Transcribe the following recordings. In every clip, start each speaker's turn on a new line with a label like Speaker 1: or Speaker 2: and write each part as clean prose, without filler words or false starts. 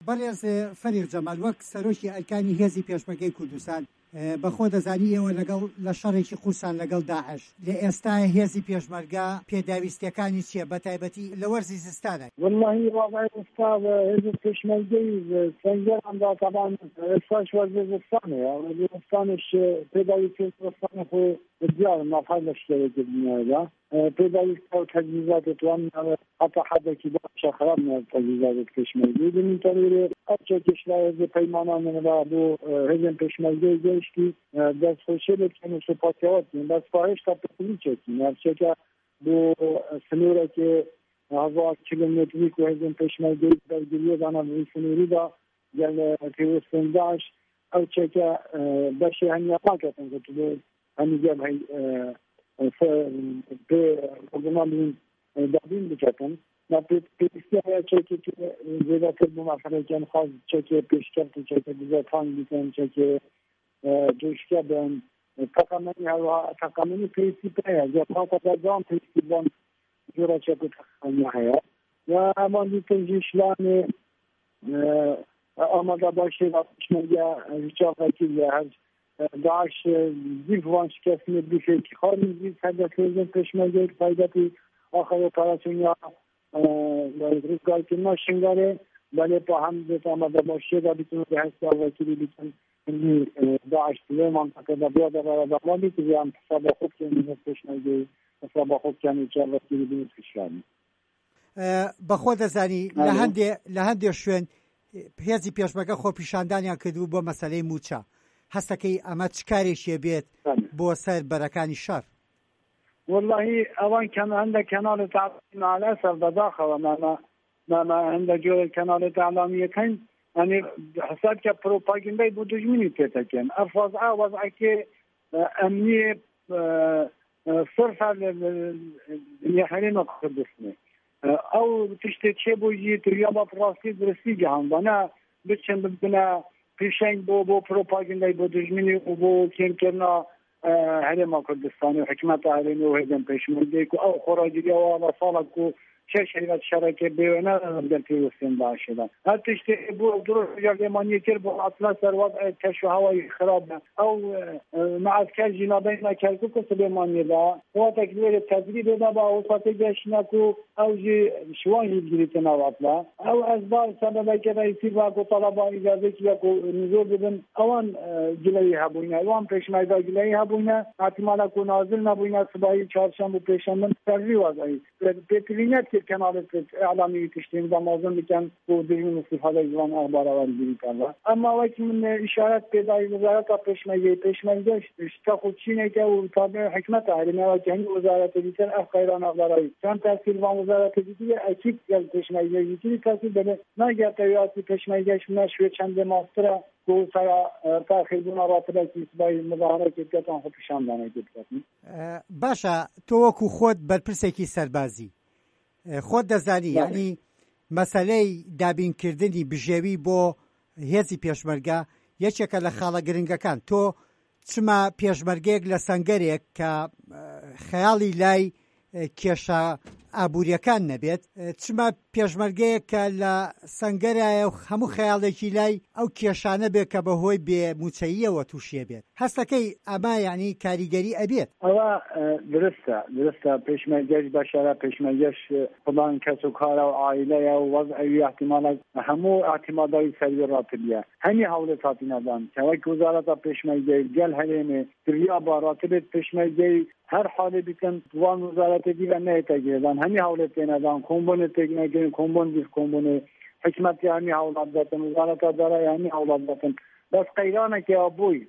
Speaker 1: بەڕێز فەریق جەمال وەک سەرۆکی ئەرکانی هێزی پێشمەرگەی کوردستان بەخۆ دەزانی ئێوە لەگەڵ لە شەڕێکی قورسان لەگەڵ داعش لە ئێستا هێزی پێشمەرگە پێداویستیەکانی چییە بەتایبەتی لە وەرزی زستانە؟
Speaker 2: والله واقعا ئێستا هێزی پێشمەرگەی سەنجەراندا تەبان ئێستاش وەرزی زستانە وەرزی زستانش پێداویستی زستانە خۆ دیارە نافای لە شتێکردنیەوەدا پێداویستە و تەجهیزاتی توان حتی حدێکی باشە خراپ نێت تەجهیزاتی پێشمەرگەی بمینتەوێ ئەوچێکیش لە هێزی پەیمانانەدا بۆ هێزن پێشمەرگەی گەیشتی دەستخۆشی بکەن و سوپاسیەوەتین بەس هێشتا پێکلیچێکی نەرچێکە بۆ سنوورێکی 1000 کیلومتری و هێزن پێشمەرگەی بەرگریەدانە بۆ سنووریدا گەل پێوەستن داعش ئەوچێکە بەشی هەنیاپاکەتن کە هەمیگە پێ دابین بکەن پێویستیە چێکی زیاتر بۆ مەسەلەیەکیان خاص چێکی پێشکەوت و چێکی بزەتان بکەن چێکی جوشکە بن تەقەمەنی هەروە تەقەمەنی پێویستی پێیە زیاتر دەدام پێویستی بۆن جۆرە چێک و تەقەمەنی هەیە و ئەمان دیتر ژیشلانێ ئامادە باشێ پێشمەرگە ژاقەتی لە هەر داعش زیف وان شکستنی بفێکی خارمی زیف هەدەف هێزن پێشمەرگەی تایبەتی آخر اپراسیونیا ریزگارکردن شنگاره ولی با هم بیت آمده باشه و بیتونه به حسی وکیلی بیتون داعش توی منطقه و بیاد و دمالی که هم حساب خوب کنید پشنگی حساب خوب کنید چه وکیلی بینید کشانی
Speaker 1: بەخۆ دەزانی لە هەندێک شوێن هێزی پێشمەرگە خۆپیشاندانیان کردو بۆ مەسەلەی موچە هەستەکەی ئەمە چ کارێکیە بێت بۆ سەر بەرەکانی شەڕ؟
Speaker 2: والله اوان كان عندك كنال تعليم على اسف بداخل ما عندك جو كنال تعليميه كان يعني حساب كبروباغندا بودجمني تتكن افضل وضع كي امنيه صرف يحرين قدسني او تشتكي بوجي تريابا براسي درسي جهان انا بتشن بنا پیشنگ بو پروپاگاندای بودجمنی و بو كنا هرم کردستانی و حکمت عالمی و هدم پشمرده که او خراجی و وصالت که چه شریعت شرکه بیونه در پیوستن داشتن. حتی اشته بو درست جلمانی کر بو اطلاع سر وضع کشف هوای خراب او معسكر جنابین نکرد که سلیمانی دا و تکلیل تدریب دا با اوسط جشن کو او جی شوانی گیرتن اطلاع او اسباب سبب که رئیسی با کو طلبه اجازه کی کو نزول بدن اوان جلوی هبونه اوان پشمرده جلوی هبونه احتمالا کو نازل نبونه صبحی چهارشنبه پشنبه تغییر وضعی پیترینت كانت اعلامي تشتين بموضوع كان ودين استفاده جوان اخبار ورگیری کرد اما وقت من اشارات پیدای وزارت پشمرگه اشتاق چینه که و تابع حکمت عالمی و جهانی وزارت دیگر افغان اخباری چند تحصیل و وزارت دیگر اکید که پشمرگه دیگری تحصیل بده نگه تیاتی پشمرگهش نشوه چند ماستر کو سرا تاخیرون راتبه که سبای مظاهره که کتان خود پیشاندانه گفت
Speaker 1: باشا تو وەکو خۆت بەرپرسێکی سەربازی خۆت دەزانی یعنی مەسەلەی دابینکردنی بژێوی بۆ هێزی پێشمەرگە یەکێکە لە خاڵە گرنگەکان تۆ چما پێشمەرگەیەک لە سەنگەرێک کە خەیاڵی لای کێشە ئابوووریەکان نەبێت چما پێشمەرگەیەک کە لە سەنگەرایە و هەموو خەیاڵێکی لای ئەو کێشانە بێت کە بەهۆی بێموچەییەوە تووشێ بێت هەستەکەی ئەما یعنی کاریگەری ئەبێت
Speaker 2: ئەوە درستە پێشمەرگەش بەشەرە پێشمەرگەش فڵان کەس و کارە و عائیلەیە و وەزعەوی احتیمالە هەموو احتیماداری سەروی ڕاتبیە هەمی هەوڵێت هاتینەدان کە وەک وزارەتە پێشمەرگەی گەل هەرێمێ دریا بە ڕاتبێت پێشمەرگەی هر حالی بیکن وان وزارت دیگر نه تگیرن همی حالت نمیدن کمبون تگنگین کمبون دیس کمبون حکمتی همی حالت دادن وزارت داره همی حالت دادن بس قیرانه که آبوی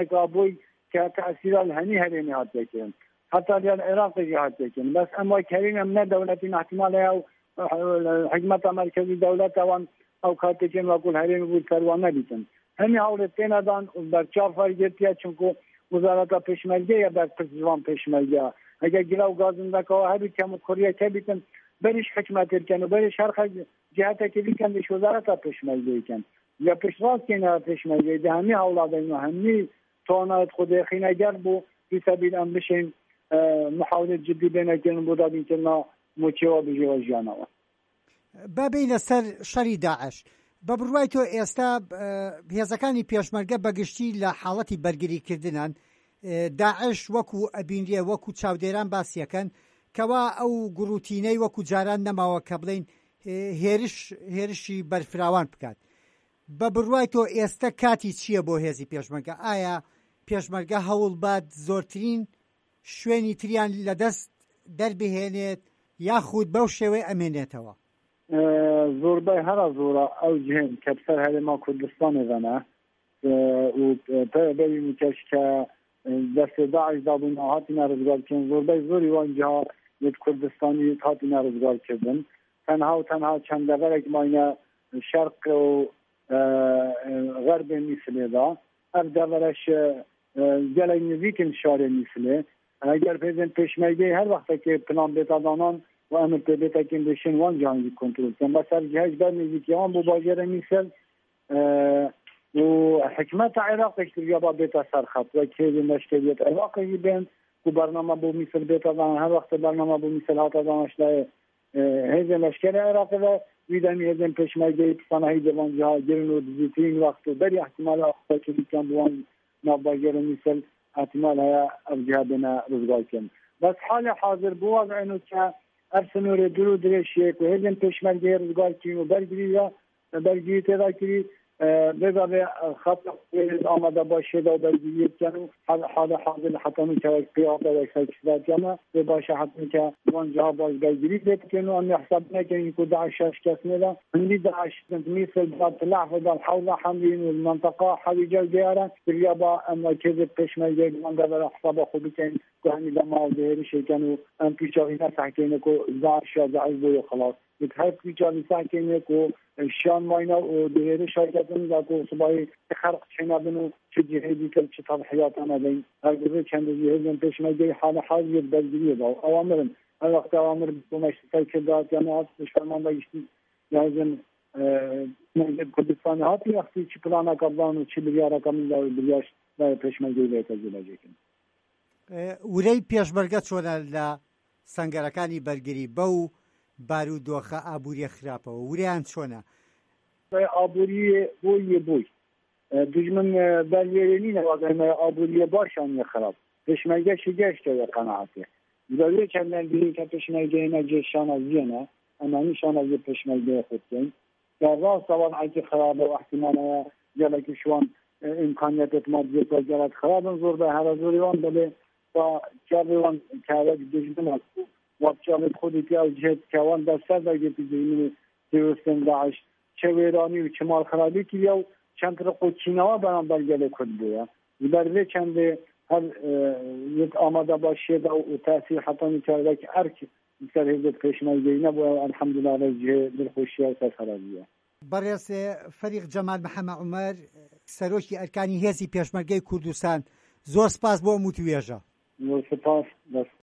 Speaker 2: که تأثیرال همی هرمی هات بکن حتی دیگر عراق هات بکن بس اما کریم هم نه دولتی احتمال او حکمت مرکزی دولت وان او کاتکن و کل هرمی بود کروان نبیتن همی حالت نمیدن برچه فرگیتیه چونکو وزارت پشمرگه یا در پرزوان پشمرگه اگر گلاو گازنده که هر کم کوریه که بیکن بریش حکمت کن و بریش هر جهت که بیکن دیش وزارت پشمرگه کن یا پشواز کنه پشمرگه ده همی اولاده اینو همی توانایت خود خینه گر بو بی سبیل هم بشین محاولت جدی بینه کن بودا بیکن موچه و بجی و جانوه
Speaker 1: بابین سر شری داعش بە بڕوای تۆ ئێستا هێزەکانی پێشمەرگە بەگشتی لە حاڵەتی بەرگریکردنان داعش وەکو ئەبینرێ وەکو چاودێران باسیەکەن کەوا ئەو گوڕوتینەی وەکو جاران نەماوە کە بڵین هێرشی بەرفراوان بکات. بە بڕوای تۆ ئێستا کاتی چییە بۆ هێزی پێشمەرگە؟ ئایا پێشمەرگە هەوڵ بات زۆرترین شوێنی تریان لەدەست دەربهێنێت یاخود بەو شێوەیە ئەمێنێتەوە؟
Speaker 2: زۆربەی هەرا زۆرە ئەو جهێن کە بسەر هەرێما کوردستانی دەنا و بەوی کەش کە دەستێ داعش دابوون هاتینا ڕزگارکردن زۆربەی زۆری وانجا یەک کوردستانی هاتینا ڕزگارکردن تەنها و تەنها چەند دەڤەرێک ماینە شەرق و غەربێ میسلێدا ئەم دەڤەرەش gelek nivîkin şarê Mîslê eger pêzên pêşmergeyê her wextekê plan bêtadanan û em tê bêtekên dişin wan cihangî kontrol bikin. Mesela cihaz ber nêzîkiya wan bû bajarê Mîsel û hikmeta Iraqê kiriya ba bêta serxet ve kêrên leşkeriyet Iraqê jî bên ku bername bû Mîsel bêtadanan her wextê bername bû Mîsel hata daniştayê hêzên leşkerê Iraqê ve wî demî hêzên pêşmergeyê pisanahî devan ciha girin û dizîtirîn wext û berî ihtimala xwekirikan bi wan ناباجر مثل احتمال هيا ارجع بنا رزقاكم بس حال حاضر بواز انه كا ارسنور درو درشيك وهذن پشمرگه رزقاكم وبرگريا برگري تراكري بذا خط آمده باشه دا برگري كانوا حال حاضر حتى من كاك قياده وكذا كما باشه حتى كا وان جواب برگري كانوا ان يحسبنا كان يكون داعش كاسنه عندي داعش مثل بعض لحظه حول حملين المنطقه حويجه دياره الرياضه اما كذا پشمرگه من قبل حساب خود كان يعني لما ده شيء كانوا ان بيجاوينا تحكينا كو داعش بو خلاص بتحب بيجاوي ساكنه كو شان ماينا ودهيري شركتن داكو صباحي خرق شينا بنو تجهيدي كل تضحيات انا بين هذا كان يهزم پشمرگه حال حاضر برگري دا اوامرن وقت اوامر بمشتل كدات جماعت مش فرمان باشتي لازم کردستان هاتی وقتی چی پلانا کردن و چی بریاره کامل بریاش و پشمرگه بهتازیلاجیکن
Speaker 1: ورەی پێشمەرگە چۆنە لە سەنگەرەکانی بەرگری بەو بارودۆخە ئابووریە خراپەوە وریان چۆنە؟
Speaker 2: ئابووری بۆی دژمن بەرێنی نەوەگەمە ئابووریە باشان خراپ پشمەرگەشی گەشتەوە قەناعەتێ دەوێت چەندان بینی کە پشمەرگەی نەجێشانە زیێنە ئەمانی شانە یە پشمەرگەی خودکەین کە ڕاستەوان عەکی خراپە و احتیمالە gelekî şwan imkaniyet maddi gelek xarabın zor ve her zoriwan bile ta çarewan kârek dijmin وابچاlet خودی که جهت کەوان دەسەر دەگێتی دژمنی تێوەستن داعش چێوێرانی و چمال خرابی کردیا و چەند قوچینەوە بەرامبەر gelek خود بووە بەرێ چەندێ هەر یەک ئامادە باشیێدا و تاثیر حەتەمی کارێک ئەرک سەر هێزت پێشمەرگەی نەبووە ئەلحەمدولیلا جێ دڵخۆشیە و سەرخەرابیە.
Speaker 1: بەڕێز فەریق جەمال محەممەد عومەر سەرۆکی ئەرکانی هێزی پێشمەرگەی کوردستان زۆر سپاس بۆ ئەم وتوێژە.
Speaker 2: زۆر سپاس.